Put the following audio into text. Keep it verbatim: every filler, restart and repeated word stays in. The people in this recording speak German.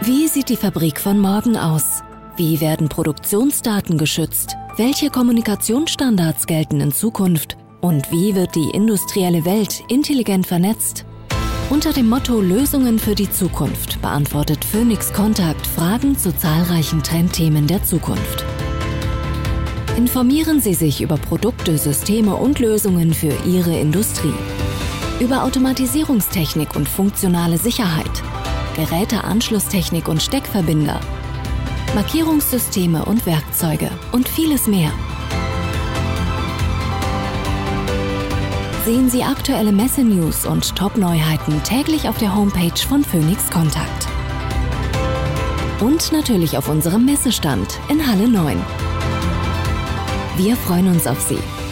Wie sieht die Fabrik von morgen aus? Wie werden Produktionsdaten geschützt? Welche Kommunikationsstandards gelten in Zukunft? Und wie wird die industrielle Welt intelligent vernetzt? Unter dem Motto Lösungen für die Zukunft beantwortet Phoenix Contact Fragen zu zahlreichen Trendthemen der Zukunft. Informieren Sie sich über Produkte, Systeme und Lösungen für Ihre Industrie. Über Automatisierungstechnik und funktionale Sicherheit, Geräteanschlusstechnik und Steckverbinder, Markierungssysteme und Werkzeuge und vieles mehr. Sehen Sie aktuelle Messe-News und Top-Neuheiten täglich auf der Homepage von Phoenix Contact. Und natürlich auf unserem Messestand in Halle neun. Wir freuen uns auf Sie.